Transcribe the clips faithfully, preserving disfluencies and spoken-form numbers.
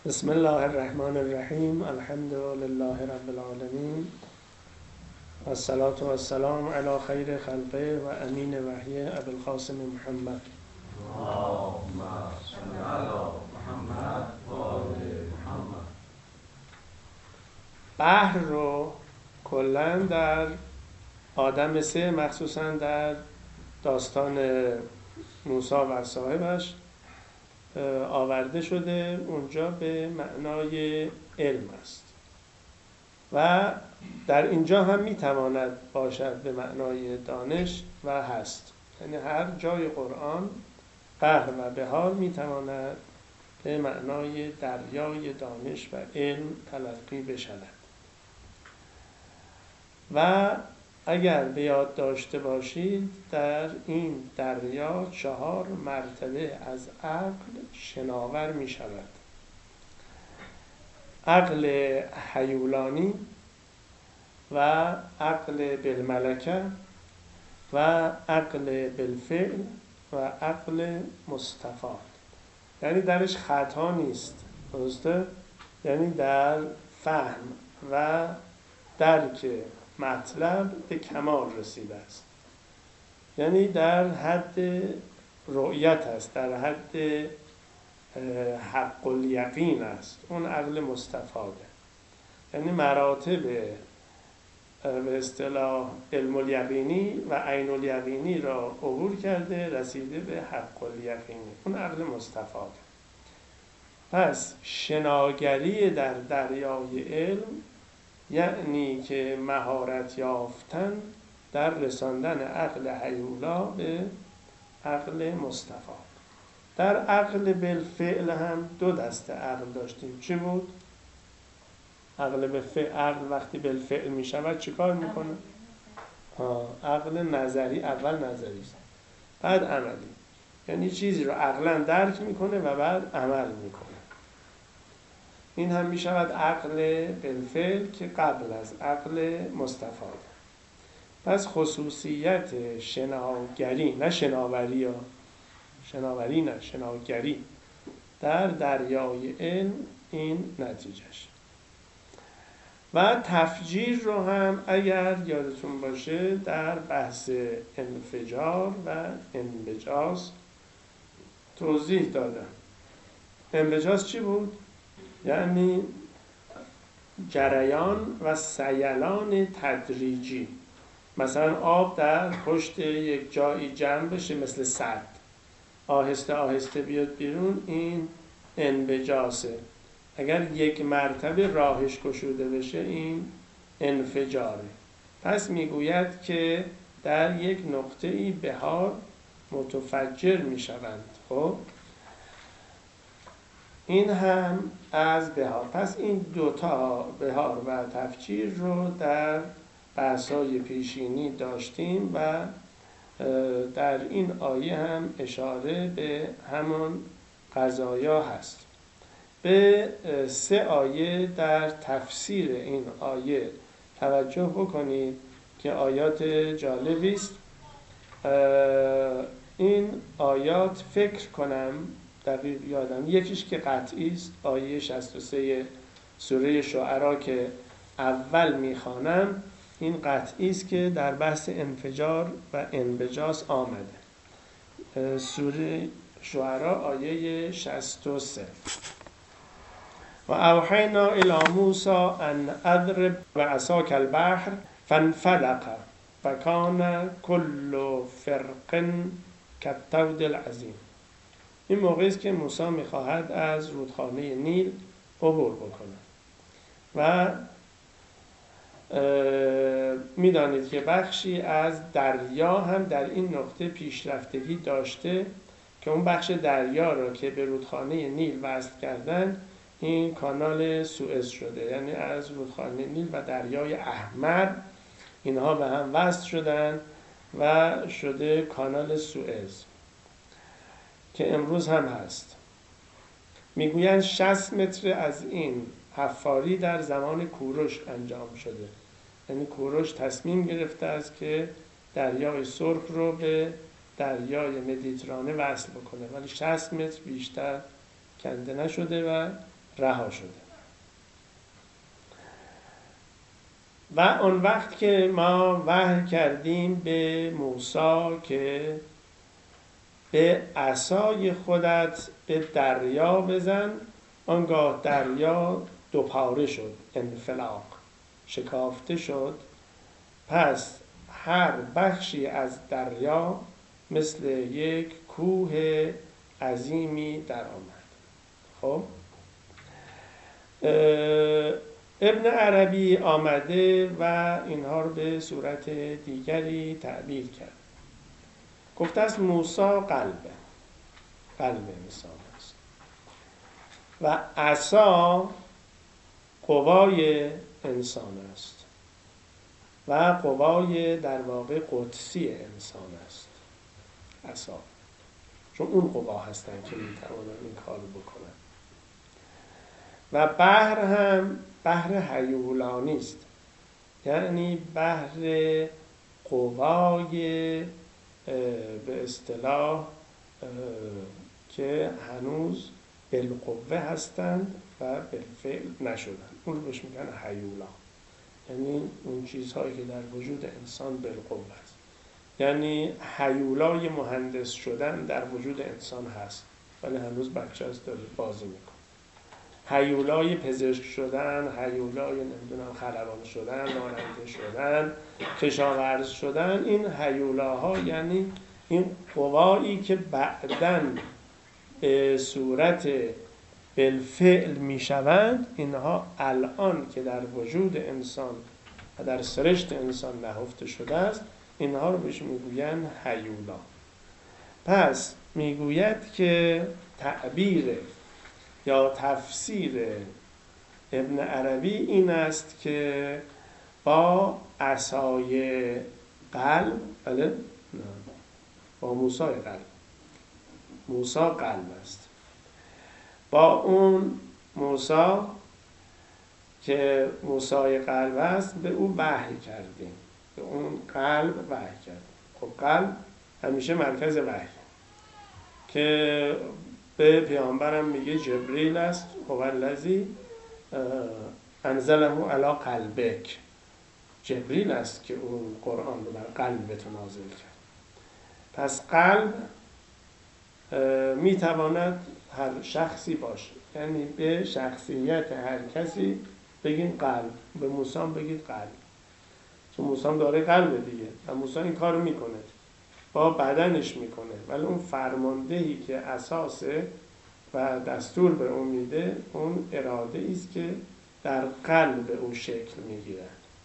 بسم الله الرحمن الرحیم. الحمد لله رب العالمین و الصلاة و السلام علی خیر خلقه و امین وحی ابوالقاسم محمد. اللهم صل علی محمد و آل محمد. بحر رو کلاً در آدم سه، مخصوصاً در داستان موسی و صاحبش آورده شده، اونجا به معنای علم است و در اینجا هم میتواند باشد به معنای دانش و هست. یعنی هر جای قرآن بحر و بحار میتواند به معنای دریای دانش و علم تلقی بشود. و اگر به یاد داشته باشید در این دریا چهار مرتبه از عقل شناور می شود. عقل هیولانی و عقل بالملکه و عقل بالفعل و عقل مستفاد. یعنی درش خطا نیست، درسته؟ یعنی در فهم و درک مطلب به کمال رسیده است، یعنی در حد رؤیت است، در حد حق الیقین است. اون عقل مستفاده، یعنی مراتب به اصطلاح علم الیقینی و عین الیقینی را عبور کرده، رسیده به حق الیقینی. اون عقل مستفاده. پس شناگری در دریای علم یعنی که مهارت یافتن در رساندن عقل هیولا به عقل مستفاد. در عقل بالفعل هم دو دسته عقل داشتیم. چی بود؟ عقل بالفعل، عقل وقتی بالفعل می شود چی کار میکنه؟ عقل نظری، اول نظری است بعد عملی، یعنی چیزی رو عقلا درک میکنه و بعد عمل میکنه. این هم می شود عقل بالفعل که قبل از عقل مستفاد. پس خصوصیت شناگری، نه شناوری ها، شناوری نه شناگری در دریای علم این نتیجهش. و تفجیر رو هم اگر یادتون باشه در بحث انفجار و انبجاز توضیح دادم. انبجاز چی بود؟ یعنی جریان و سیلان تدریجی. مثلا آب در پشت یک جایی جمع بشه مثل سد، آهسته آهسته بیاد بیرون، این انبجاسه. اگر یک مرتبه راهش گشوده بشه این انفجاره. پس میگوید که در یک نقطه‌ای بحار متفجر میشوند. خب این هم از بحار. پس این دوتا بحار و تفجیر رو در بحث‌های پیشینی داشتیم و در این آیه هم اشاره به همان قضایا هست. به سه آیه در تفسیر این آیه توجه بکنید که آیات جالبی است. این آیات فکر کنم دقیق یادم یکیش که قطعی است، آیه شصت و سه سوره شعرا که اول میخوانم، این قطعی است که در بحث انفجار و انبجاس آمده. سوره شعرا آیه شصت و سه. و اوحینا الی موسی ان اضرب بعصاک البحر فانفلق فکان کل فرق کالطود العظیم. این موقعی است که موسی میخواهد از رودخانه نیل عبور بکنه و میدانید که بخشی از دریا هم در این نقطه پیشرفتگی داشته که اون بخش دریا را که به رودخانه نیل وصل کردن این کانال سوئز شده. یعنی از رودخانه نیل و دریای احمر اینها به هم وصل شدن و شده کانال سوئز که امروز هم هست. میگویند شصت متر از این حفاری در زمان کوروش انجام شده. یعنی کوروش تصمیم گرفته است که دریای سرخ رو به دریای مدیترانه وصل بکنه، ولی شصت متر بیشتر کنده نشده و رها شده. و آن وقت که ما وحی کردیم به موسی که به عصای خودت به دریا بزن، آنگاه دریا دوپاره شد، انفلاق، شکافته شد. پس هر بخشی از دریا مثل یک کوه عظیمی در آمد. خب ابن عربی آمده و اینها رو به صورت دیگری تعبیر کرد. گفته است موسی قلبه، قلب انسان است و عصا قوای انسان است و قوای در واقع قدسی انسان است. عصا، چون اون قوا هستن که میتوانن این کار بکنن. و بحر هم بحر هیولانی است، یعنی بحر قوای به اصطلاح که هنوز بالقوه هستند و بالفعل نشدند، اون رو بهش میگن هیولا، یعنی اون چیزهایی که در وجود انسان بالقوه است. یعنی هیولای مهندس شدن در وجود انسان هست ولی هنوز بچه هست، داره بازی میکنه. هیولای پزشک شدن، هیولای نمیدونم خلبان شدن، راننده شدن، کشاورز شدن، این هیولاها یعنی این قوایی که بعداً به صورت بالفعل میشوند، اینها الان که در وجود انسان و در سرشت انسان نهفته شده است، اینها رو بهش میگوین هیولا. پس میگوید که تعبیر یا تفسیر ابن عربی این است که با عصای قلب، بله؟ نه. با موسی قلب، موسی قلب است، با اون موسی که موسی قلب است به او وحی کردیم، به اون قلب وحی کردیم. خب قلب همیشه مرکز وحی که به پیامبرم میگه جبریل است، هو الذی انزله علی قلبک، جبریل است که اون قرآن رو بر قلبت نازل کرد. پس قلب میتواند هر شخصی باشه، یعنی به شخصیت هر کسی بگین قلب، به موسی بگید قلب، چون موسی داره قلب دیگه و موسی این کارو میکنه، با بدنش میکنه، ولی اون فرماندهی که اساسه و دستور به اون میده، اون اراده است که در قلب او شکل میگیره.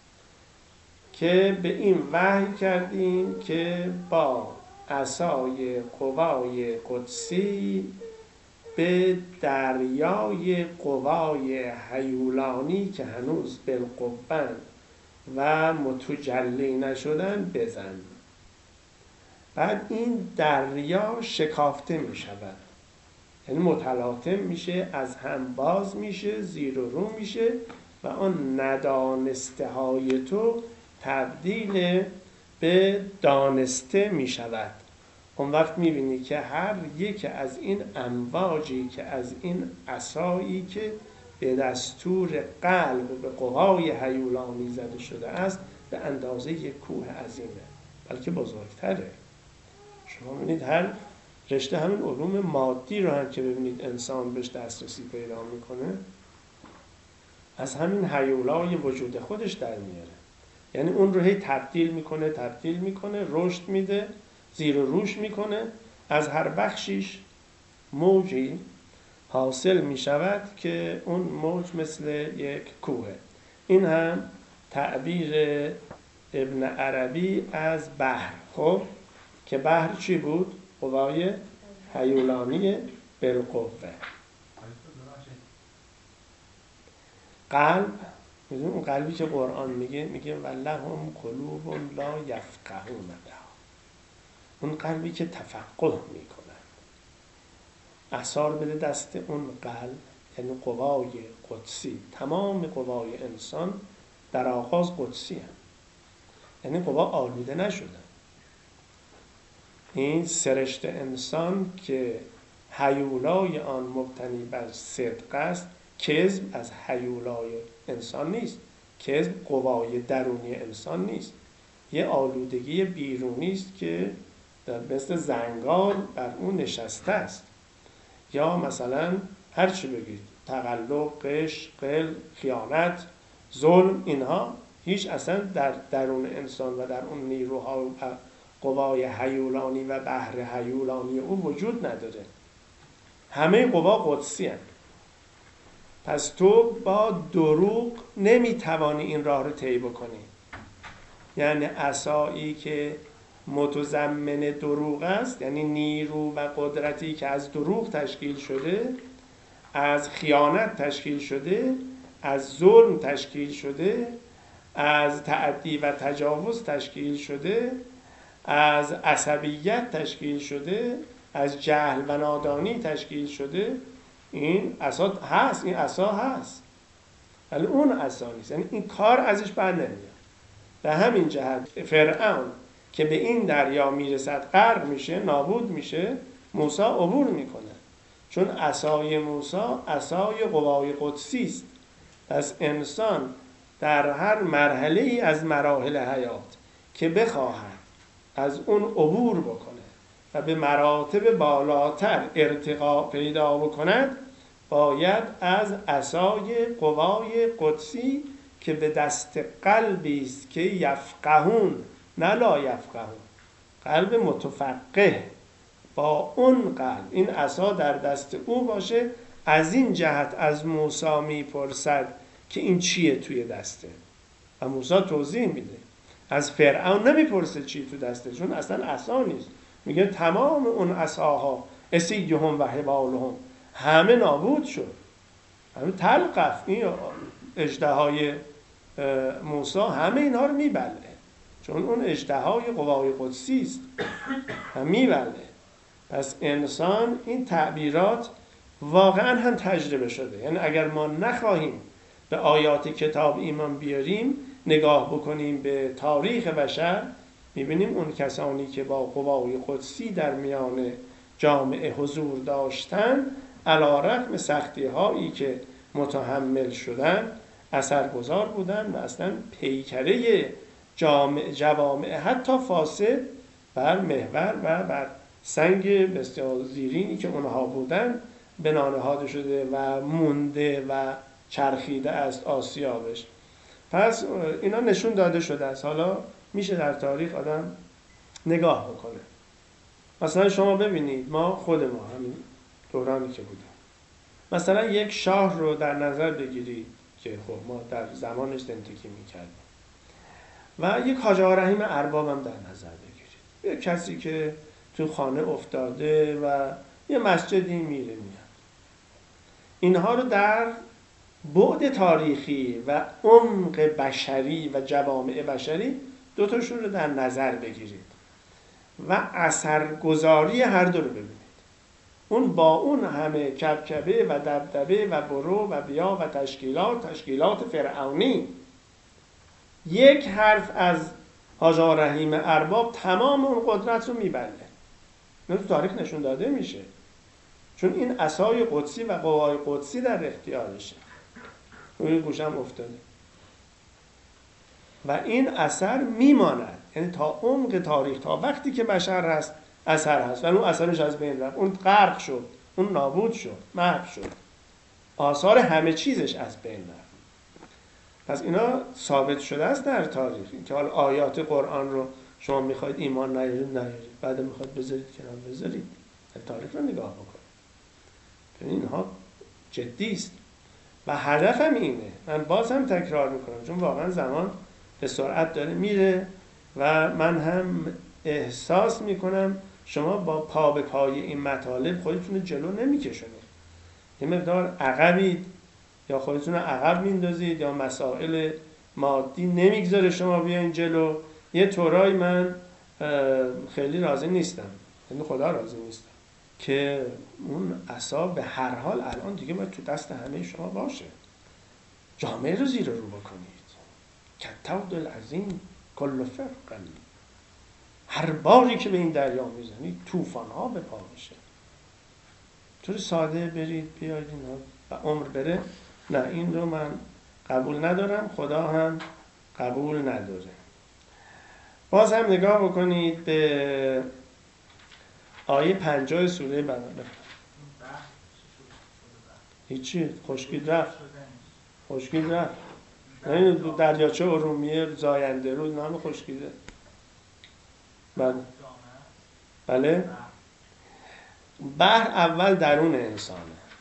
که به این وحی کردیم که با عصای قوای قدسی به دریای قوای هیولانی که هنوز بالقوه‌اند و متجلی نشدن بزن. بعد این دریا شکافته می شود، یعنی متلاطم میشه، از هم باز میشه، زیر و رو میشه و آن ندانسته های تو تبدیل به دانسته میشود. اون وقت میبینی که هر یک از این امواجی که از این عصایی که به دستور قلب به قوای هیولانی زده شده است به اندازه یک کوه عظیمه، بلکه بزرگتره. شما ببینید هر رشته همین علوم مادی رو هم که ببینید انسان بهش دسترسی پیدا میکنه، از همین هیولای وجود خودش در میاره. یعنی اون رو هی تبدیل میکنه تبدیل میکنه رشد میده، زیر و روش میکنه، از هر بخشیش موجی حاصل میشود که اون موج مثل یک کوه. این هم تعبیر ابن عربی از بحر. خب که بحر چی بود؟ قوای هیولانی بالقوه. قلب، میدون اون قلبی که قرآن میگه میگه ولهم قلوب لا یفقهون بها، اون قلبی که تفقه میکنن. اثار بده دست اون قلب، یعنی قوای قدسی. تمام قوای انسان در آغاز قدسی هم، یعنی قوا آلوده نشدن. این سرشت انسان که هیولای آن مبتنی بر صدق است، کذب از هیولای انسان نیست، کذب قوای درونی انسان نیست، یه آلودگی بیرونی است که مثل زنگار بر اون نشسته است. یا مثلا هر چی بگید، تقلب، غش، قل، خیانت، ظلم، اینها هیچ اصلا در درون انسان و در اون نیروها و قوای هیولانی و بحر هیولانی او وجود نداره. همه قوا قدسی هست. پس تو با دروغ نمیتوانی این راه رو طی بکنی. یعنی عصایی که متضمن دروغ است، یعنی نیرو و قدرتی که از دروغ تشکیل شده، از خیانت تشکیل شده، از ظلم تشکیل شده، از تعدی و تجاوز تشکیل شده، از عصبیت تشکیل شده، از جهل و نادانی تشکیل شده، این عصا هست، این عصا هست، ولی اون عصا نیست. یعنی این کار ازش بر نمیاد. به همین جهت فرعون که به این دریا میرسد غرق میشه، نابود میشه، موسی عبور میکنه، چون عصای موسی عصای قوای قدسی است. پس انسان در هر مرحله ای از مراحل حیات که بخواهد از اون عبور بکنه و به مراتب بالاتر ارتقا پیدا بکند، باید از عصای قوای قدسی که به دست قلبی است که یفقهون نه لا یفقهون، قلب متفقه، با اون قلب این عصا در دست او باشه. از این جهت از موسی میپرسد که این چیه توی دسته، و موسی توضیح میده. از فرعون نمیپرسه چی تو دسته، چون اصلا عصا نیست. میگه تمام اون عصاها، اسیهم و حبالهم، همه نابود شد، همه تلقف. این اژدهای موسی همه اینها رو میبله، چون اون اژدهای قوای قدسی است و میبله. پس انسان این تعبیرات واقعا هم تجربه شده. یعنی اگر ما نخواهیم به آیات کتاب ایمان بیاریم، نگاه بکنیم به تاریخ بشر، میبینیم اون کسانی که با قوای قدسی در میان جامعه حضور داشتن، علی‌رغم سختی هایی که متحمل شدن، اثرگذار بودن و اصلا پیکره جامعه جوامع حتی فاسد بر محور و بر سنگ بسیار زیرینی که اونها بودن بنا نهاده شده و مونده و چرخیده است آسیابش. پس اینا نشون داده شده است. حالا میشه در تاریخ آدم نگاه بکنه. مثلا شما ببینید، ما خود ما همین دورانی که بودیم، مثلا یک شاه رو در نظر بگیرید که خب ما در زمانش زندگی میکردیم، و یک حاج آقا رحیم ارباب هم در نظر بگیرید، یک کسی که تو خانه افتاده و یه مسجدی میره میاد. اینها رو در بعد تاریخی و عمق بشری و جوامع بشری دوتاشون رو در نظر بگیرید و اثرگذاری هر دو رو ببینید. اون با اون همه کبکبه و دبدبه و برو و بیا و تشکیلات تشکیلات فرعونی، یک حرف از حاج آقا رحیم ارباب تمام اون قدرت رو میبره. این تو تاریخ نشون داده میشه، چون این عصای قدسی و قوای قدسی در اختیارشه. روی گوشم افتاده و این اثر میماند، یعنی تا عمق تاریخ، تا وقتی که بشر هست اثر هست و اون اثرش از بین رفت، اون غرق شد، اون نابود شد، محو شد، آثار همه چیزش از بین رفت. پس اینا ثابت شده است در تاریخ. که حال آیات قرآن رو شما میخواید ایمان نیارید نیارید، بعد میخواید بذارید کنار بذارید، تاریخ رو نگاه بکنید. اینها جدی است و هدفم اینه. من باز هم تکرار میکنم، چون واقعا زمان به سرعت داره میره و من هم احساس میکنم شما با پا به پای این مطالب خودتون جلو نمیکشونید. یه مقدار عقبید، یا خودتون عقب میندازید، یا مسائل مادی نمیگذاره شما بیاین جلو. یه طورایی من خیلی راضی نیستم، یعنی خدا راضی نیستم که اون عصا به هر حال الان دیگه باید تو دست همه شما باشه. جامعه رو زیر رو بکنید. کتود العظیم کل فرق، هر باری که به این دریا میزنید طوفان ها به پا میشه. طور ساده برید بیاید اینا و عمر بره نه این رو من قبول ندارم، خدا هم قبول نداره. باز هم نگاه بکنید به آیه پنجاه سوره بقره. هیچی، خشکید رفت خشکید رفت نه دریاچه ارومیه زاینده رود نام خشکیده. بله بله بحر اول درون انسانه.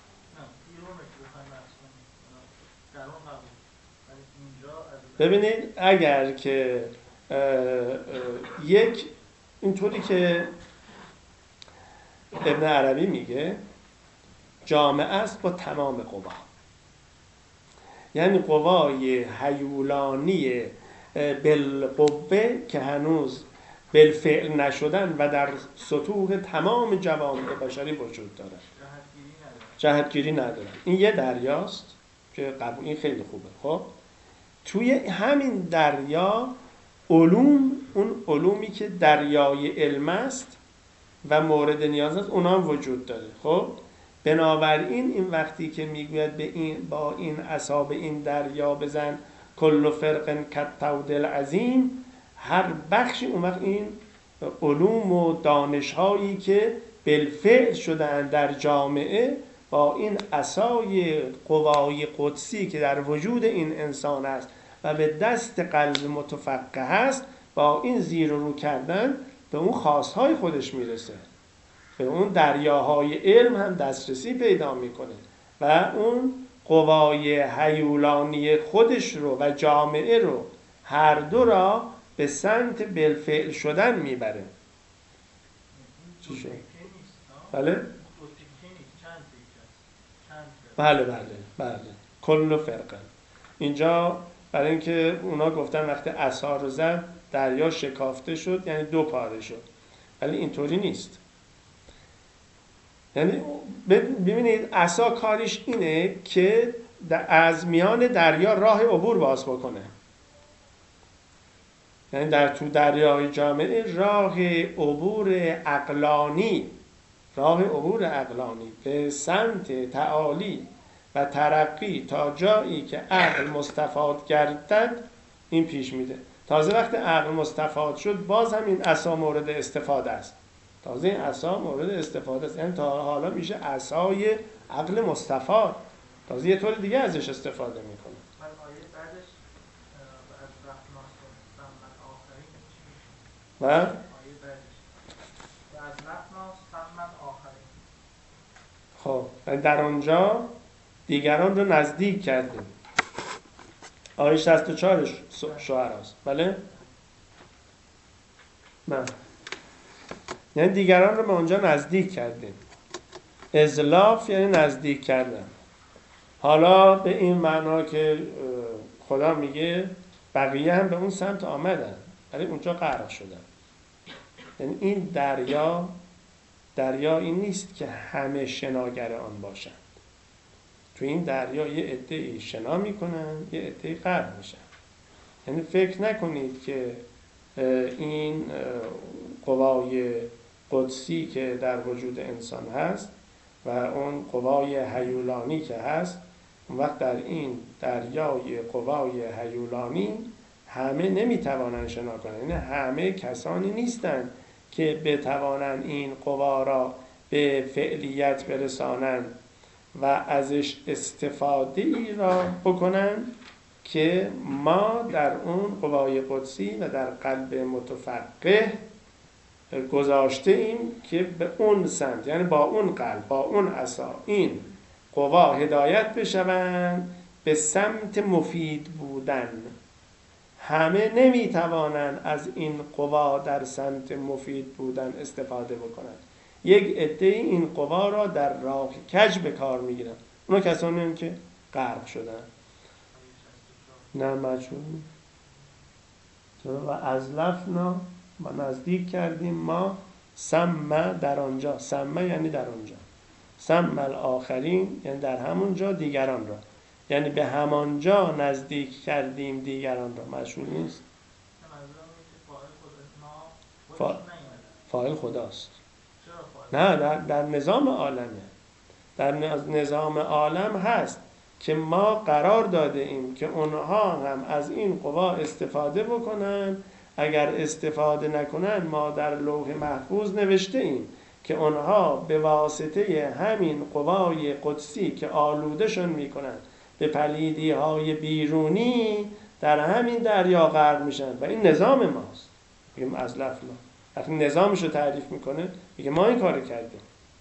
ببینید اگر که اه اه یک اینطوری که ابن عربی میگه جامعه است با تمام قوا، یعنی قوای هیولانی بالقوه که هنوز بالفعل نشدن و در سطوح تمام جوامع بشری وجود دارن، جهتگیری ندارن. این یه دریاست که قبول، این خیلی خوبه. خب توی همین دریا علوم، اون علومی که دریای علم است و مورد نیاز است، اونا هم وجود داره. خب بنابراین این وقتی که میگوید به این با این عصا به این دریا بزن کل فرق کالطود العظیم، هر بخشی اون وقت این علوم و دانش‌هایی که بالفعل شدن در جامعه با این عصای قوای قدسی که در وجود این انسان است و به دست قلب متفقه است، با این زیر و رو کردن به اون خاصهای خودش میرسه، به اون دریاهای علم هم دسترسی پیدا میکنه و اون قوای هیولانی خودش رو و جامعه رو هر دو را به سمت بالفعل شدن میبره. چی شد؟ بله؟ بله بله بله کل فرقه. اینجا برای اینکه اونا گفتن وقتی عصا رو زد دریا شکافته شد، یعنی دو پاره شد، ولی اینطوری نیست. یعنی ببینید عصا کارش اینه که از میان دریا راه عبور باز بکنه، یعنی در تو دریای جامعه راه عبور عقلانی، راه عبور عقلانی به سمت تعالی و ترقی تا جایی که عقل مستفاد گردد این پیش میده. تازه وقتی عقل مستفاد شد باز هم این عصا مورد استفاده است، تازه این عصا مورد استفاده است، یعنی تا حالا میشه عصای عقل مستفاد، تازه یه طور دیگه ازش استفاده میکنه. و خب در آنجا دیگران رو نزدیک کردیم. آیه شصت و چهار شعراست. بله؟ نه. یعنی دیگران رو به اونجا نزدیک کردیم. ازلاف یعنی نزدیک کردن. حالا به این معنا که خدا میگه بقیه هم به اون سمت آمدن ولی اونجا غرق شدن. یعنی این دریا دریا این نیست که همه شناگر آن باشند. تو این دریا یه عده‌ای شنا میکنن، یه عده‌ای غرق میشن. یعنی فکر نکنید که این قوای قدسی که در وجود انسان هست و اون قوای هیولانی که هست، اون وقت در این دریای قوای هیولانی همه نمیتوانند شنا کنند. یعنی همه کسانی نیستند که بتوانند این قوا را به فعلیت برسانند و ازش استفاده ای را بکنند که ما در اون قوای قدسی و در قلب متفقه گذاشته ایم که به اون سمت، یعنی با اون قلب، با اون عصا این قوا هدایت بشوند به سمت مفید بودن. همه نمیتوانند از این قوا در سمت مفید بودن استفاده بکنند. یک عده این قوا را در راه کج به کار میگیرن. اونا کسانی هم که غرق شدن. نه مجهول. و ازلفنا ما نزدیک کردیم ما سم در آنجا، سم یعنی در آنجا، سم الاخرین یعنی در همون جا دیگران را، یعنی به همانجا نزدیک کردیم دیگران را. مجهول نیست. فا... فاعل خداست. نه در, در نظام عالمه، در نظام عالم هست که ما قرار داده ایم که اونها هم از این قوا استفاده بکنن. اگر استفاده نکنن ما در لوح محفوظ نوشته ایم که اونها به واسطه همین قوای قدسی که آلودهشون میکنن به پلیدی های بیرونی در همین دریا غرق میشن و این نظام ماست. میگم از لفظ ما وقتی نظامش رو تعریف میکنه میگه ما این کار کردیم.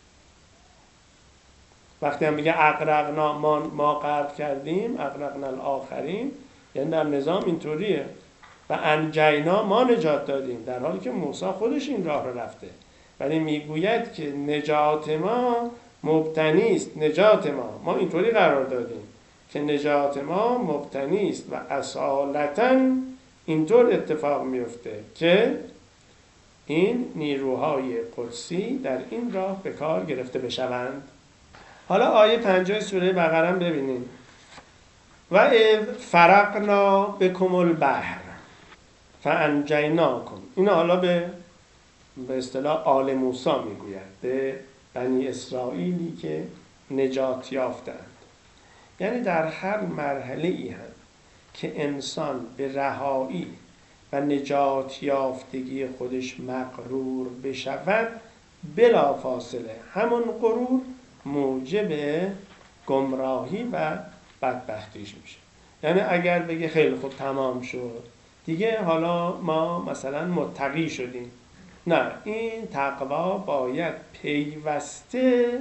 وقتی هم میگه اغرقنا ما, ما غرق کردیم، اغرقنا الاخرین، یعنی در نظام اینطوریه. و انجینا ما نجات دادیم، در حالی که موسی خودش این راه رو رفته، ولی میگوید که نجات ما مبتنی است. نجات ما ما اینطوری قرار دادیم که نجات ما مبتنی است و اصالتاً اینطور اتفاق میفته که این نیروهای قدسی در این راه به کار گرفته بشوند. حالا آیه پنجاه سوره بقره ببینید. و اذ فرقنا بکم البحر فانجیناکم. این حالا به به اصطلاح آل موسی میگوید، به بنی اسرائیلی که نجات یافتند. یعنی در هر مرحله ای هم که انسان به رهایی و نجات یافتگی خودش مغرور بشود، بلا فاصله همون غرور موجب گمراهی و بدبختیش میشه. یعنی اگر بگه خیلی خوب تمام شد دیگه، حالا ما مثلا متقی شدیم، نه، این تقوا باید پیوسته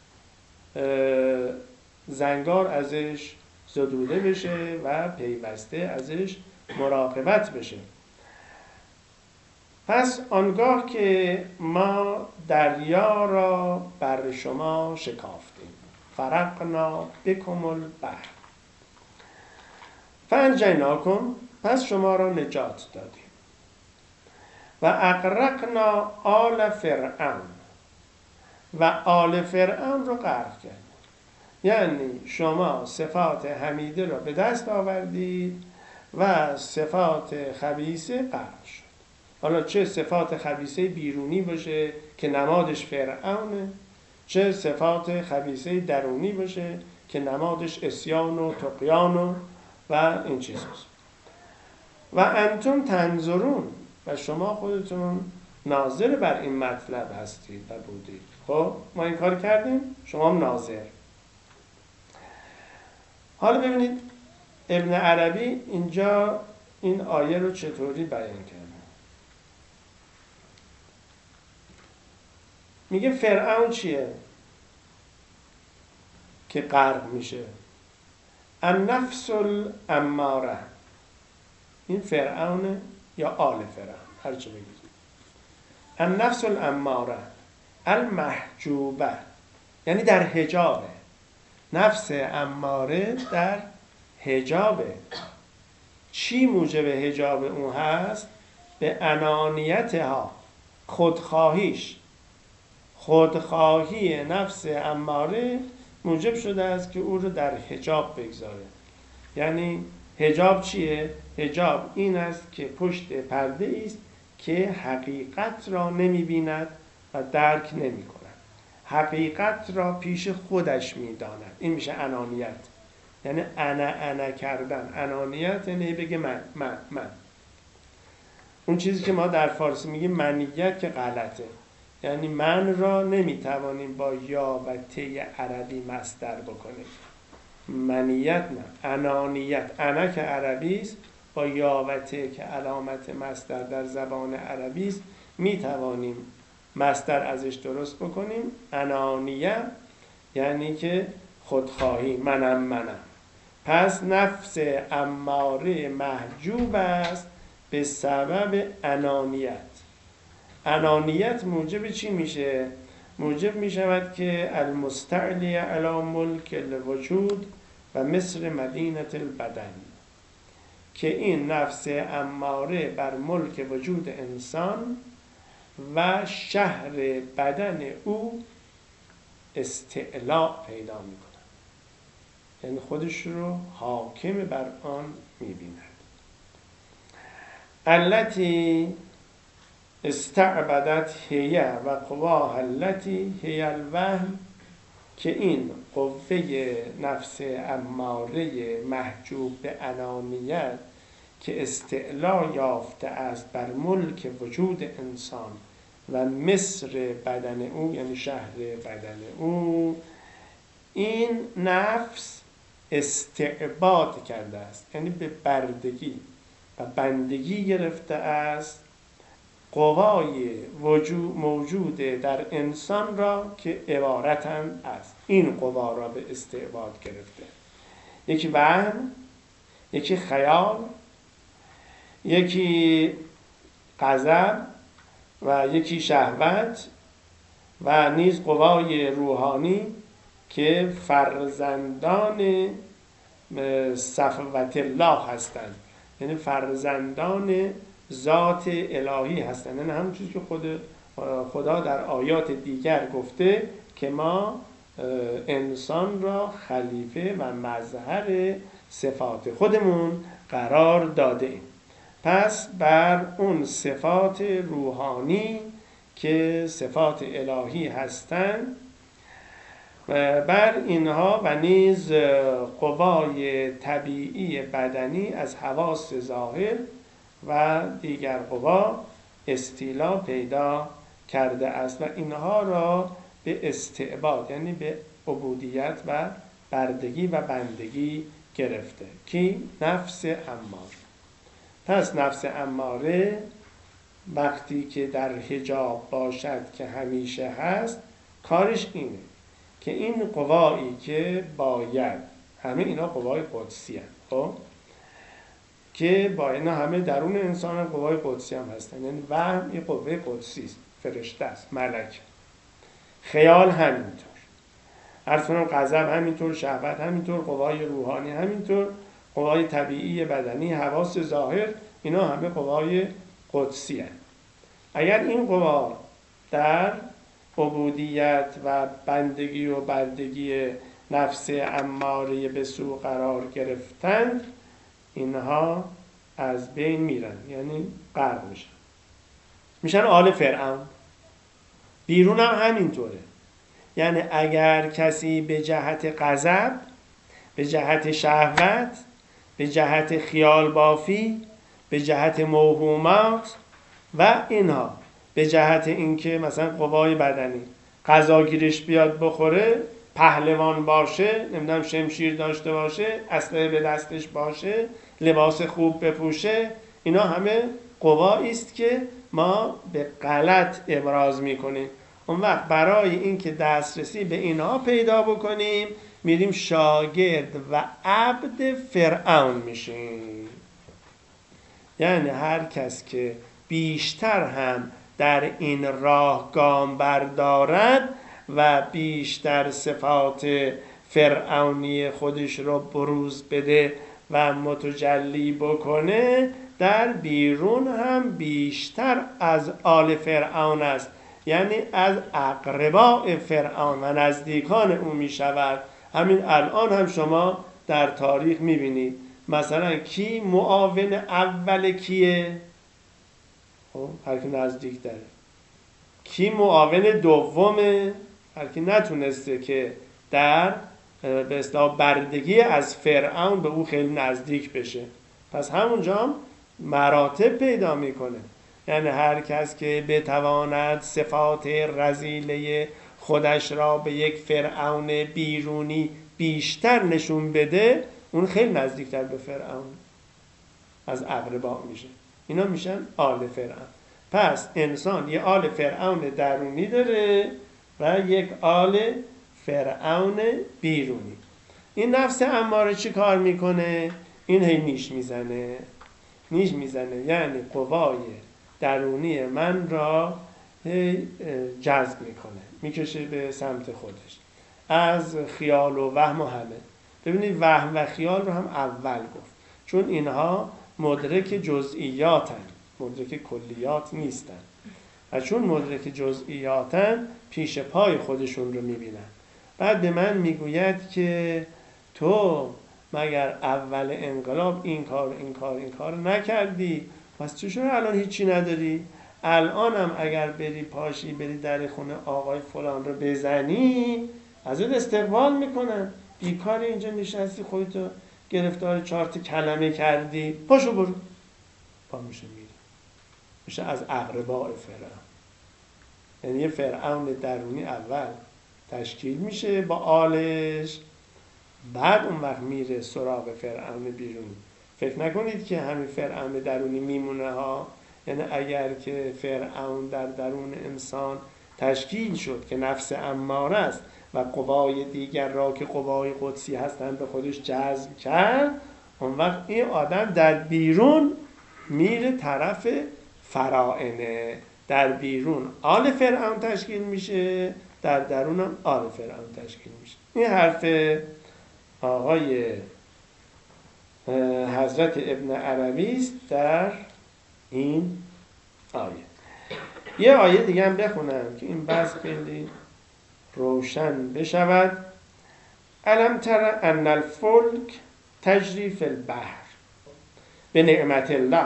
زنگار ازش زدوده بشه و پیوسته ازش مراقبت بشه. پس آنگاه که ما دریا را بر شما شکافتیم، فرقنا بکم البحر فانجیناکم، پس شما را نجات دادیم. و اغرقنا آل فرعون، و آل فرعون رو غرق کردیم. یعنی شما صفات حمیده را به دست آوردید و صفات خبیثه غرق شد. حالا چه صفات خبیثه بیرونی باشه که نمادش فرعونه، چه صفات خبیثه درونی باشه که نمادش عصیان و طغیان و و این چیزاست. و انتم تنظرون، و شما خودتون ناظر بر این مطلب هستید و بودید. خب ما این کار کردیم، شما هم ناظر. حالا ببینید ابن عربی اینجا این آیه رو چطوری بیان کرده. میگه فرعون چیه که غرق میشه؟ النفس الاماره. این فرعون یا آل فرعون، هر چه بگید. النفس الاماره المحجوبه، یعنی در حجابه. نفس اماره در حجابه. چی موجب حجاب اون هست؟ به انانیتها، خودخواهیش. خودخواهی نفس اماره موجب شده است که او رو در حجاب بگذاره. یعنی حجاب چیه؟ حجاب این است که پشت پرده است که حقیقت را نمی بیند و درک نمی کند. حقیقت را پیش خودش می داند. این میشه انانیت. یعنی انا انا کردن. انانیت یعنی بگه من من من. اون چیزی که ما در فارسی میگیم منیت که غلطه. یعنی من را نمیتوانیم با یا و تی عربی مصدر بکنیم. منیت نه، انانیت. انا که عربی است، با یا و تی که علامت مصدر در زبان عربی است میتوانیم مصدر ازش درست بکنیم. انانیه یعنی که خودخواهی، منم منم. پس نفس اماره محجوب است به سبب انانیت. انانیت موجب چی میشه؟ موجب میشود که المستعلی علی ملک الوجود و مصر مدینه البدن، که این نفس اماره بر ملک وجود انسان و شهر بدن او استعلاء پیدا میکنه، یعنی خودش رو حاکم بر آن میبیند. التی استعبدت هی و قواها التی هی الوهم که این قوه نفس اماره محجوب به انانیت که استعلا یافته است بر ملک وجود انسان و مصر بدن او، یعنی شهر بدن او، این نفس استعباد کرده است، یعنی به بردگی و بندگی گرفته است قوای وجود موجود در انسان را که عبارتند است. این قوا را به استعباد گرفته. یکی وهم، یکی خیال، یکی غضب و یکی شهوت و نیز قوای روحانی که فرزندان صفوت الله هستند، یعنی فرزندان ذات الهی هستند. یعنی همون چیزی که خود خدا در آیات دیگر گفته که ما انسان را خلیفه و مظهر صفات خودمون قرار داده ایم. پس بر اون صفات روحانی که صفات الهی هستند بر اینها و نیز قوای طبیعی بدنی از حواس ظاهر و دیگر قوا استیلا پیدا کرده است و اینها را به استعباد، یعنی به عبودیت و بردگی و بندگی گرفته. کی؟ نفس اماره. پس نفس اماره وقتی که در حجاب باشد که همیشه هست، کارش اینه که این قوایی که باید، همه اینا قوای قدسی هست، خب که با اینا همه درون انسان قوای قدسی هم هستن، یعنی وهم این قوه قدسی است، فرشته است، ملک. خیال همینطور، عرض کنم غضب همینطور، شهوت همینطور، قوای روحانی همینطور، قوای طبیعی بدنی، حواس ظاهر، اینا همه قوای قدسی هست. اگر این قوا در عبودیت و بندگی و بردگی نفس اماره به سو قرار گرفتند، اینها از بین میرن، یعنی غرق میشن، میشن آل فرعون. بیرون هم همینطوره. یعنی اگر کسی به جهت غضب، به جهت شهوت، به جهت خیال بافی، به جهت موهومات و اینها، به جهت اینکه مثلا قوای بدنی غذا گیرش بیاد بخوره، پهلوان باشه، نمیدونم شمشیر داشته باشه، اسلحه به دستش باشه، لباس خوب بپوشه، اینا همه قوایی است که ما به غلط ابراز میکنیم. اون وقت برای اینکه دسترسی به اینها پیدا بکنیم میریم شاگرد و عبد فرعون میشیم. یعنی هر کس که بیشتر هم در این راه گام بردارد و بیشتر صفات فرعونی خودش را بروز بده و متجلی بکنه، در بیرون هم بیشتر از آل فرعون است، یعنی از اقرباء فرعون و نزدیکان او می شود. همین الان هم شما در تاریخ می بینید مثلا کی معاون اول کیه؟ خب هر کی نزدیک داره. کی معاون دومه؟ هر کی نتونسته که در به اصطلاح بردگی از فرعون به او خیلی نزدیک بشه. پس همونجا هم مراتب پیدا میکنه. یعنی هر کس که بتواند صفات رذیله خودش را به یک فرعون بیرونی بیشتر نشون بده، اون خیلی نزدیکتر به فرعون از اقربا میشه. اینا میشن آل فرعون. پس انسان یه آل فرعون درونی داره و یک آل فرعون بیرونی. این نفس اماره چی کار میکنه؟ این هی نیش میزنه نیش میزنه یعنی قوای درونی من را جذب میکنه، میکشه به سمت خودش، از خیال و وهم و همه. ببینید وهم و خیال رو هم اول گفت، چون اینها مدرک جزئیاتن، مدرک کلیات نیستن، و چون مدرک جزئیاتن پیش پای خودشون رو میبینن. بعد به من میگوید که تو مگر اول انقلاب این کار این کار این کار نکردی، پس چرا الان هیچی نداری؟ الان هم اگر بری پاشی بری در خونه آقای فلان رو بزنی، ازت استقبال میکنن. بیکار اینجا نشستی خودتو گرفتار چهار تا کلمه کردی، پاشو برو. پا میشه میره، میشه از اقرباء فرعون. یعنی یه فرعون درونی اول تشکیل میشه با آلش، بعد اون وقت میره سراغ فرعون بیرونی. فکر نکنید که همین فرعون درونی میمونه ها. یعنی اگر که فرعون در درون انسان تشکیل شد که نفس اماره است و قوای دیگر را که قوای قدسی هستند به خودش جذب کرد، اون وقت این آدم در بیرون میره طرف فرائنه. در بیرون آل فرعون تشکیل میشه، در درون هم آل فرعون تشکیل میشه. این حرف آقای حضرت ابن عربی است در این آیه. یه آیه دیگه هم بخونم که این بحث خیلی روشن بشود. الم تر ان الفلک تجری فی البحر بنعمت الله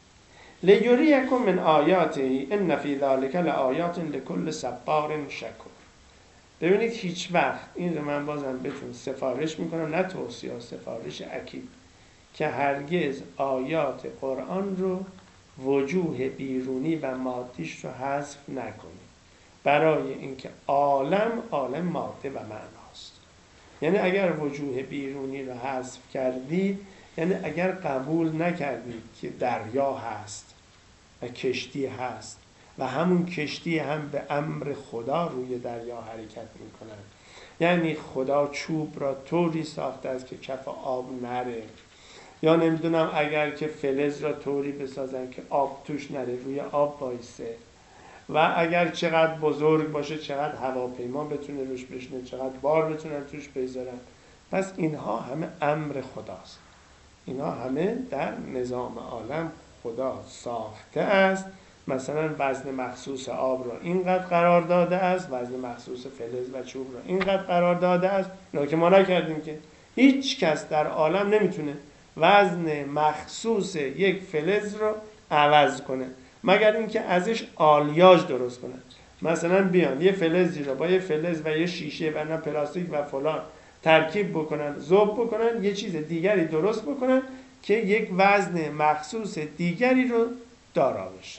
لیریکم من آیاته ان فی ذلک لآیات لکل صبار شکور. ببینید هیچ وقت، این رو من بازم بهتون سفارش میکنم، نه توصیه، سفارش اکید، که هرگز آیات قرآن رو وجوه بیرونی و مادیش رو حذف نکنید، برای اینکه عالم عالم ماده و معناست. یعنی اگر وجوه بیرونی رو حذف کردید، یعنی اگر قبول نکردید که دریا هست و کشتی هست و همون کشتی هم به امر خدا روی دریا حرکت میکنن، یعنی خدا چوب را طوری ساخته است که کف آب نره، یا نمیدونم اگر که فلز را طوری بسازن که آب توش نره، روی آب بایسته، و اگر چقدر بزرگ باشه، چقدر هواپیما بتونه روش بشینه، چقدر بار بتونن توش بذارن. پس اینها همه امر خداست. اینها همه در نظام عالم خدا ساخته است. مثلا وزن مخصوص آب را اینقدر قرار داده است، وزن مخصوص فلز و چوب را اینقدر قرار داده است. اینا که ما نکردیم که. هیچ کس در عالم نمیتونه وزن مخصوص یک فلز رو عوض کنه مگر اینکه ازش آلیاژ درست کنه. مثلا بیان یه فلزی رو با یه فلز و یه شیشه و نه پلاستیک و فلان ترکیب بکنن، ذوب بکنن، یه چیز دیگری درست بکنن که یک وزن مخصوص دیگری رو دارا بشه.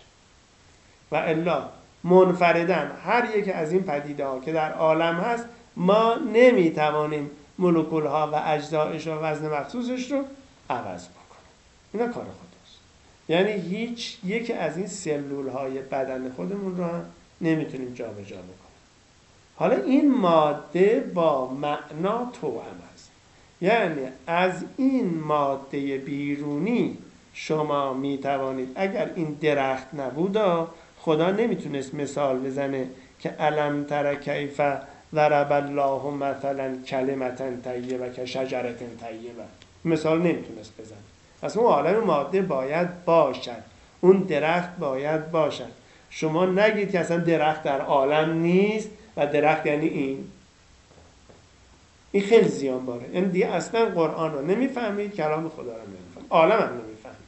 و الا منفردن هر یک از این پدیده ها که در عالم هست، ما نمیتوانیم مولکول ها و اجزایش و وزن مخصوصش رو عوض بکنیم. اینا کار خداست. یعنی هیچ یک از این سلول های بدن خودمون رو هم نمیتونیم جا به جا بکنیم. حالا این ماده با معنا توأم است. یعنی از این ماده بیرونی شما میتوانید، اگر این درخت نبود، خدا نمیتونست مثال بزنه که الم تر کیف ضرب الله مثلا کلمة طیبه که شجرة طیبه، مثال نمیتونست بزنه. پس اون عالم ماده باید باشد، اون درخت باید باشد. شما نگید که اصلا درخت در عالم نیست و درخت یعنی این. این خیلی زیان باره. این دیگه اصلا قرآن رو نمیفهمید، کلام خدا رو نمیفهمید، عالم هم نمیفهمید.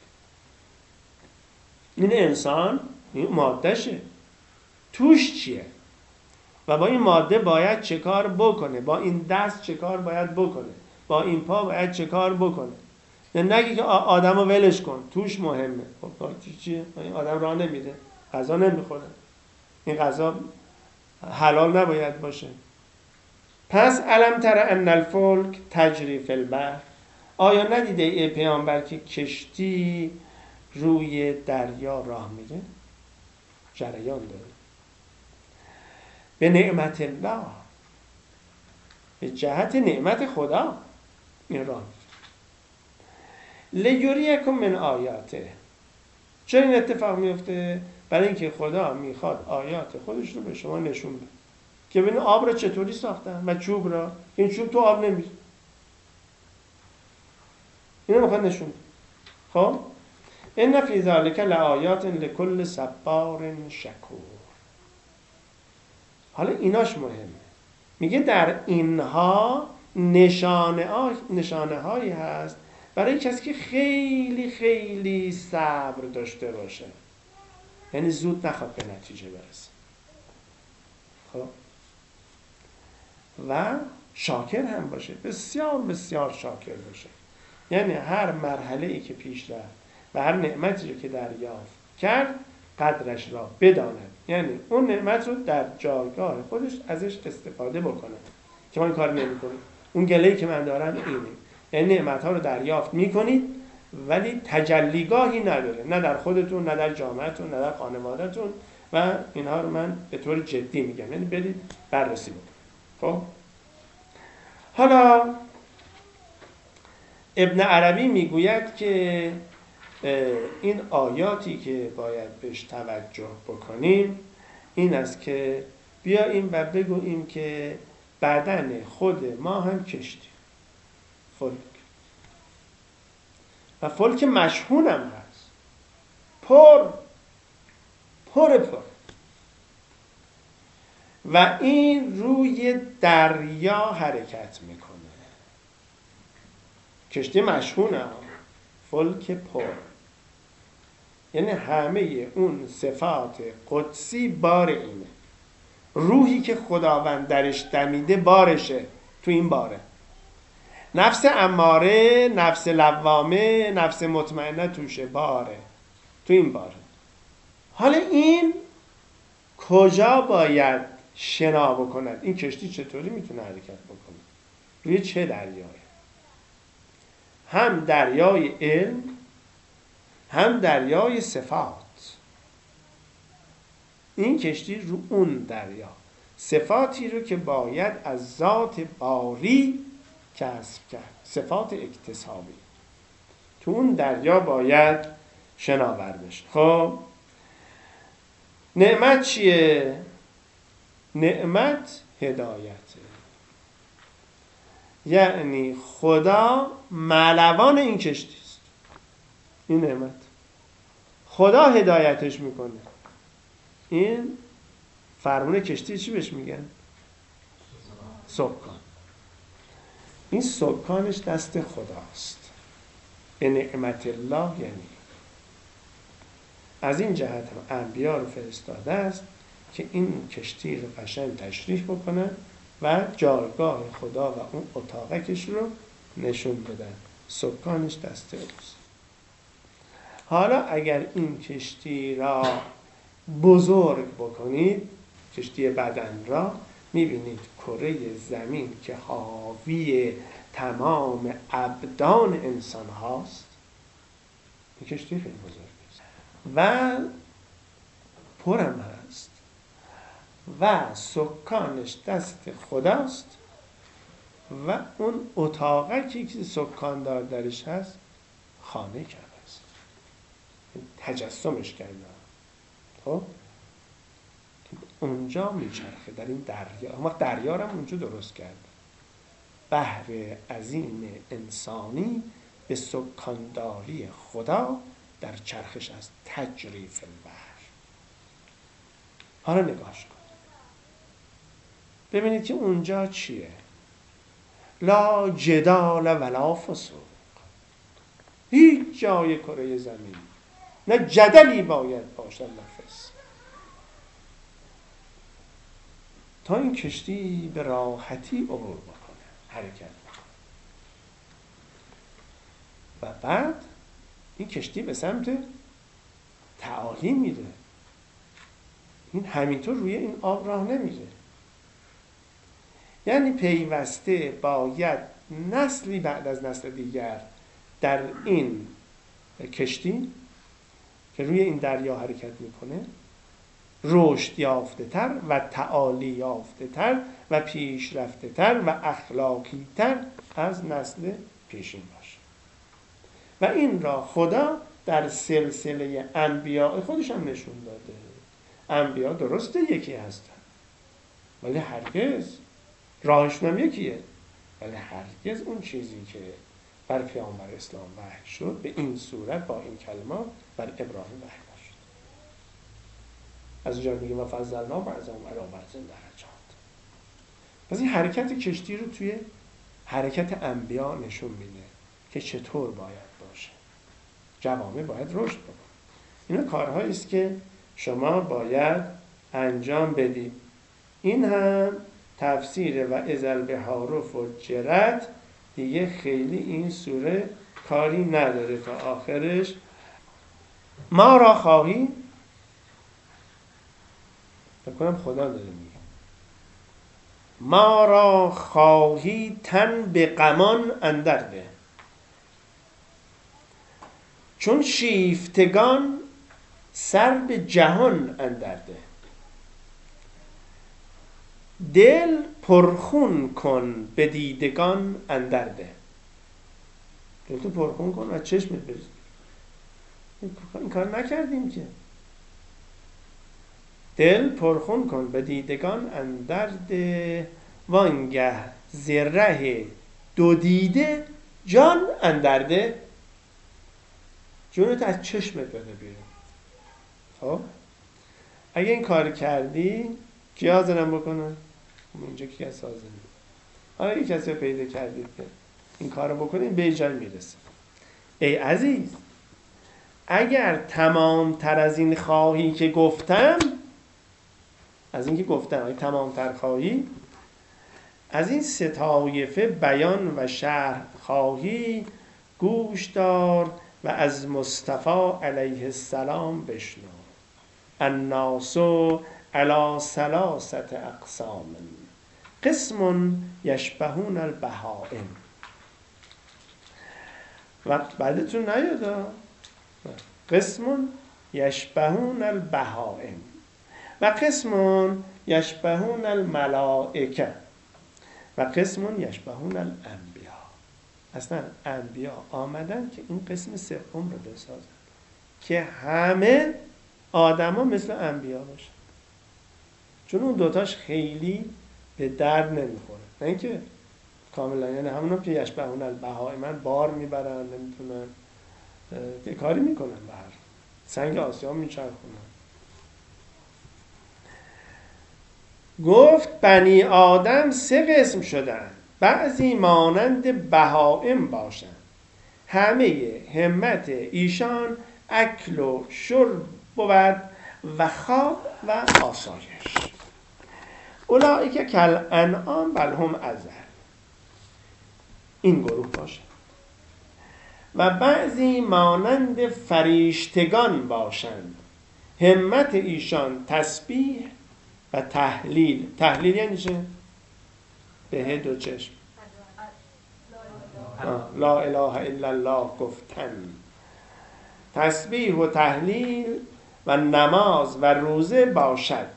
این انسان این مادهشه، توش چیه و با این ماده باید چه کار بکنه، با این دست چه کار باید بکنه، با این پا باید چه کار بکنه. یعنی نگی که آدم رو ولش کن، توش مهمه. خب چیه؟ این آدم راه نمیده، غذا نمیخوره، این غذا حلال نباید باشه. پس الم تر ان الفلک تجری فی البحر، آیا ندیده ای پیامبر که کشتی روی دریا راه میره، جریان داره، به نعمت الله، به جهت نعمت خدا این راه میره. لیریکم من آیاته. چرا این اتفاق میفته؟ برای اینکه خدا میخواد آیات خودش رو به شما نشون بده که ببین آب را چطوری ساختن و چوب را. این چوب تو آب نمیره، اینو میخواد نشون بده. خب ان فی ذلک لآیات لکل صبار شکور. حالا ایناش مهمه. میگه در اینها نشانه ها نشانه هایی هست برای کسی که خیلی خیلی صبر داشته باشه، یعنی زود نخواد به نتیجه برسه. خب و شاکر هم باشه، بسیار بسیار شاکر باشه. یعنی هر مرحله ای که پیش رفت و هر نعمتی رو که دریافت کرد قدرش را بداند، یعنی اون نعمت رو در جایگاه خودش ازش استفاده بکنه که ما این کار نمی کنیم. اون گله‌ای که من دارم اینه، یعنی نعمت ها رو دریافت میکنید ولی تجلیگاهی نداره، نه در خودتون، نه در جامعتون، نه در خانوادهتون، و اینها رو من به طور جدی میگم، یعنی برید بررسی بکنید. خب حالا ابن عربی میگوید که این آیاتی که باید بهش توجه بکنیم این است که بیاییم و بگوییم که بدن خود ما هم کشتی، فلک، و فلک مشحون هم هست، پر پر پر، و این روی دریا حرکت میکنه. کشتی مشحونه، فلک پر، یعنی همه اون صفات قدسی بار اینه. روحی که خداوند درش دمیده بارشه، تو این باره. نفس اماره، نفس لوامه، نفس مطمئنه توشه، باره، تو این باره. حالا این کجا باید شنا بکند؟ این کشتی چطوری میتونه حرکت بکنه؟ روی چه دریایی؟ هم دریای علم، هم دریای صفات. این کشتی رو اون دریا صفاتی رو که باید از ذات باری کسب کرد، صفات اکتسابی، تو اون دریا باید شناور بشه. خب نعمت چیه؟ نعمت هدایته، یعنی خدا ملوان این کشتی است. این نعمت خدا هدایتش میکنه. این فرمون کشتی چی بهش میگن؟ سکان. این سکانش دست خداست. به نعمت الله، یعنی از این جهت هم انبیا رو فرستاده است که این کشتی رو قشنگ تشریح بکنن و جایگاه خدا و اون اتاقکش رو نشون بدن. سکانش دست اوست. حالا اگر این کشتی را بزرگ بکنید، کشتی بدن را، میبینید کره زمین که حاوی تمام ابدان انسان هاست، این کشتی خیلی بزرگ است و پرم هست و سکانش دست خداست و اون اتاقکی که سکاندار درش هست خانه کرده است، تجسمش کرده. خب اونجا میچرخه در این دریا، اما دریا رو هم اونجا درست کرده. بحر عظیم انسانی به سکانداری خدا در چرخش است، تجری فی البحر. حالا نگاش کن ببینید که اونجا چیه؟ لا جدال ولا فسوق. هیچ جای کره زمین نه جدلی باید باشد نفس، تا این کشتی به راحتی عبور بکنه، حرکت بکنه. و بعد این کشتی به سمت تعالی میره. این همینطور روی این آب راه نمیره. یعنی پیوسته باید نسلی بعد از نسل دیگر در این کشتی که روی این دریا حرکت میکنه رشد یافته تر و تعالی یافته تر و پیشرفته تر و اخلاقی تر از نسل پیشین باشه. و این را خدا در سلسله انبیاء خودش هم نشون داده. انبیاء درسته یکی هستن ولی هرگز راهشون هم یکیه، ولی هرگز اون چیزی که بر پیامبر اسلام وحی شد به این صورت با این کلمات بر ابراهیم وحی نشد. از اینجا میگیم و فضلنا بعضهم علی بعض درجات. پس این حرکت کشتی رو توی حرکت انبیا نشون میده که چطور باید باشه. جوامع باید رشد بکنه. اینا کارهایی است که شما باید انجام بدید. این هم تفسیر و اذا البحار فجرت دیگه خیلی این سوره کاری نداره تا آخرش. ما را خواهی، بکنم خدا داره میگه ما را خواهی تن به غمان اندر ده، چون شیفتگان سر به جهان اندر ده. دل پرخون کن به دیدگان اندر ده. دل تو پرخون کن و چشمت بریز. این کار نکردیم که. دل پرخون کن به دیدگان اندر ده، وانگه زره دو دیده جان اندر ده. جونت از چشمت بده بیرون. خب اگه این کار کردی کی حاضرم بکنن؟ اینجا کی از حاضر نیست. حالا یک کسی رو پیدا کردید که این کار رو بکنید به جای میرسه. ای عزیز، اگر تمام تر از این خواهی که گفتم، از این که گفتم اگه تمام تر خواهی، از این سه طایفه بیان و شرح خواهی، گوش دار و از مصطفی علیه السلام بشنو. الناس علی ثلاثه اقسام، قسم یشبهون البهائم. و بعدتون نیاد، قسم یشبهون البهائم و قسم یشبهون الملائکه و قسم یشبهون الانبیا. اصلا انبیا آمدن که این قسم سوم رو بسازن که همه آدما مثل انبیا باشن، چون اون دوتاش خیلی به درد نمیخوره. نه اینکه کاملا، یعنی همونم که یشبهون البهائم بار میبرن، نمیتونن یه کاری میکنن، بر سنگ آسیا میچرخونن. گفت بنی آدم سه قسم شدن، بعضی مانند بهائم باشند، همه همت ایشان اکل و شرب بود و خواب و آسایش. اولئک کالانعام بل هم اضل. این گروه باشه. و بعضی مانند فریشتگان باشند، همت ایشان تسبیح و تهلیل. تهلیل یعنی چه؟ به دو چشم لا اله الا الله گفتن. تسبیح و تهلیل و نماز و روزه باشد.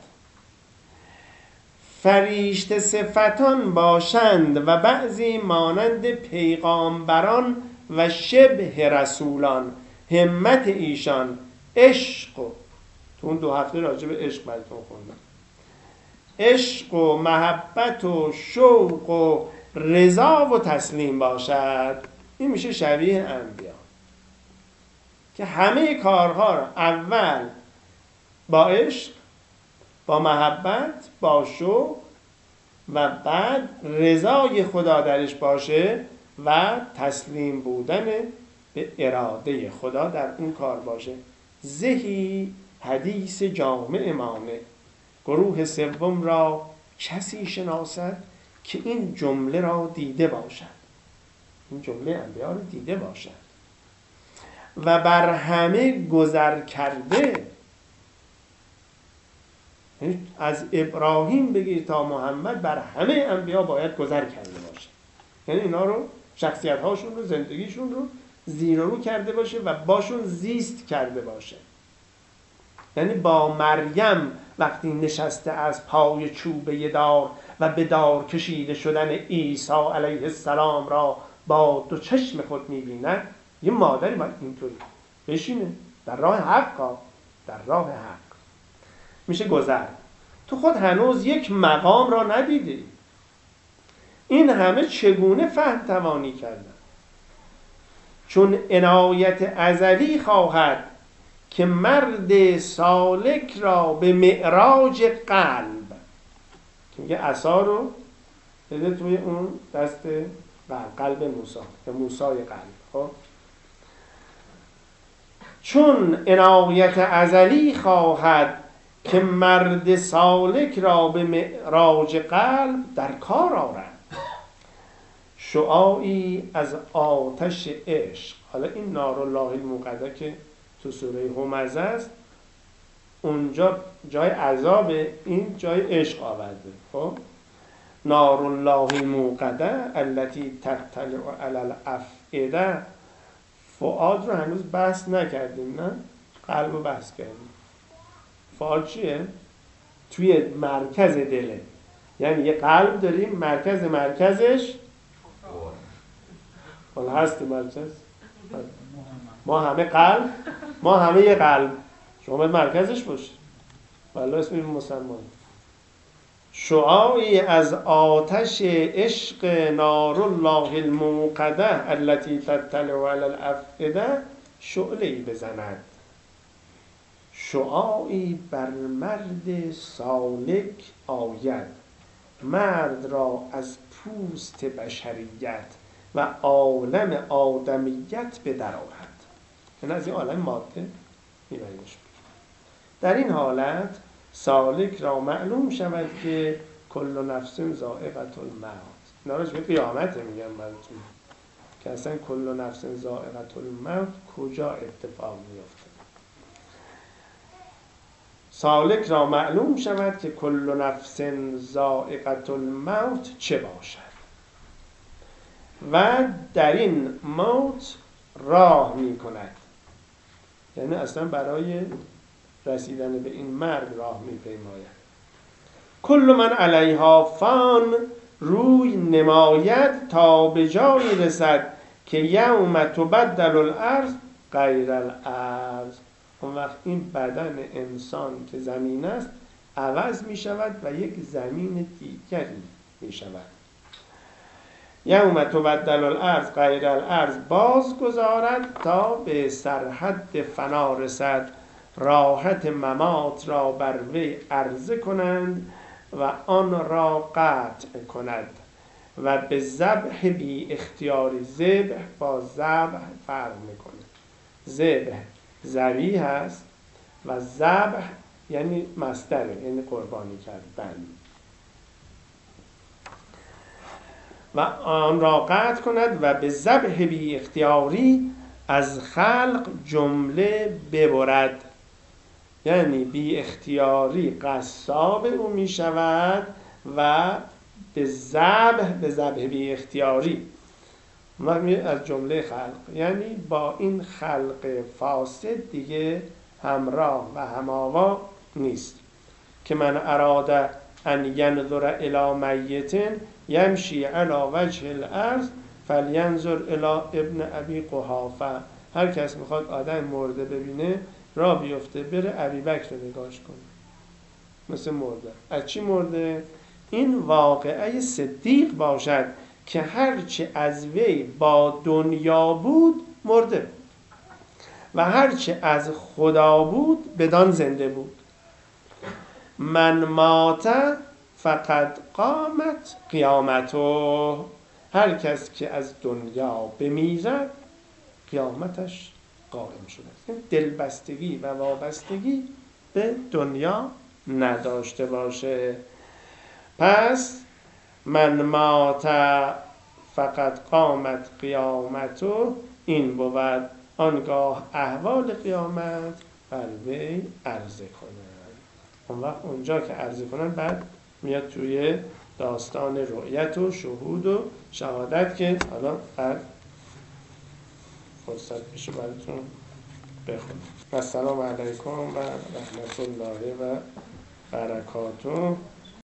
فریشته صفتان باشند و بعضی مانند پیغامبران و شبه رسولان، همت ایشان عشق و تو اون دو هفته راجع به عشق براتون خوندم، عشق و محبت و شوق و رضا و تسلیم باشد. این میشه شبیه انبیا که همه کارها رو اول با عشق، با محبت، با شوق و بعد رضای خدا درش باشه و تسلیم بودن به اراده خدا در اون کار باشه. زهی حدیث جامع مانع، گروه سوم را کسی شناسد که این جمله را دیده باشد. این جمله انبیا رو دیده باشد و بر همه گذر کرده. از ابراهیم بگیر تا محمد بر همه انبیا باید گذر کرده باشه، یعنی اینا رو، شخصیت هاشون رو، زندگیشون رو زیر و رو کرده باشه و باشون زیست کرده باشه. یعنی با مریم وقتی نشسته از پای چوبه دار و به دار کشیده شدن عیسی علیه السلام را با دو چشم خود می‌بیند، یه مادری باید اینطوری بشینه در راه حق، در راه حق میشه گذر. تو خود هنوز یک مقام را ندیدی، این همه چگونه فهم توانی کردن؟ چون عنایت ازلی خواهد که مرد سالک را به معراج قلب، که میگه عصا رو بده توی اون دست قلب، قلب موسی، که موسای قلب. خب چون عنایت ازلی خواهد که مرد سالک را به معراج قلب در کار آرد، شعاعی از آتش عشق. حالا این نارالله الموقده که تو سوره همزه است، اونجا جای عذاب، این جای عشق آورده. خب نارالله الموقده التي تطلع علی الافئده، فؤاد رو هنوز بحث نکردیم، نه؟ قلب رو بحث کردیم. فؤاد چیه؟ توی مرکز دله، یعنی یه قلب داریم مرکز مرکزش حالا هست مرکز، ما همه قلب، ما همه یه قلب، شما باید مرکزش باشید، والله اسم این مسلمان. شعاعی از آتش عشق نارالله الموقده التي تطلع علی الافئده، شعله‌ای بزند، شعاعی بر مرد سالک آید، مرد را از پوست بشریت و عالم آدمیت به در آورد. یعنی از این عالم ماده میبریمش. در این حالت سالک را معلوم شود که کل نفس ذائقة الموت. اینا راجع به قیامت میگم براتون که اصلا کل نفس ذائقة الموت کجا اتفاق میفته. سالک را معلوم شود که کل نفس ذائقة الموت چه باشد و در این موت راه می کند. یعنی اصلا برای رسیدن به این مرگ راه می پیماید. کل من علیها فان، روی نماید تا به جایی رسد که یوم تبدل الارض غیر الارض. اون وقت این بدن انسان که زمین است عوض می شود و یک زمین دیگری می شود. یوم تبدل الارض غیر الارض باز گذارد تا به سرحد فنا رسد، راحت ممات را بر وی عرضه کنند و آن را قطع کند و به ذبح بی اختیاری، ذبح با ذبح فرق میکنه. ذبح ذبیح هست و ذبح یعنی مصدره، یعنی قربانی کردن. و آن را قطع کند و به ذبح بی اختیاری از خلق جمله ببرد. یعنی بی اختیاری قصاب او می شود و به ذبح به ذبح بی اختیاری از جمله خلق، یعنی با این خلق فاسد دیگه همراه و هماوا نیست. که من اراد ان ینظر الی میت یمشی علی وجه الارض فلینظر الی ابن ابی قحافه. هر کس میخواد آدم مرده ببینه راه بیفته بره ابی بکر رو نگاش کنه، مثل مرده. از چی مرده؟ این واقعه صدیق باشد که هرچی از وی با دنیا بود مرده و هرچی از خدا بود بدان زنده بود. من مات فقد قامت قیامته. هر کس که از دنیا بمیرد قیامتش قائم شده است. دلبستگی و وابستگی به دنیا نداشته باشه. پس من مات فقط قامت قیامته، این بود آنگاه احوال قیامت بر وی عرضه کنند. اون وقت اونجا که عرضه کنند بعد میاد توی داستان رؤیت و شهود و شهادت که حالا بعد فرصت بشه براتون بخونم. السلام علیکم و رحمت الله و برکاته.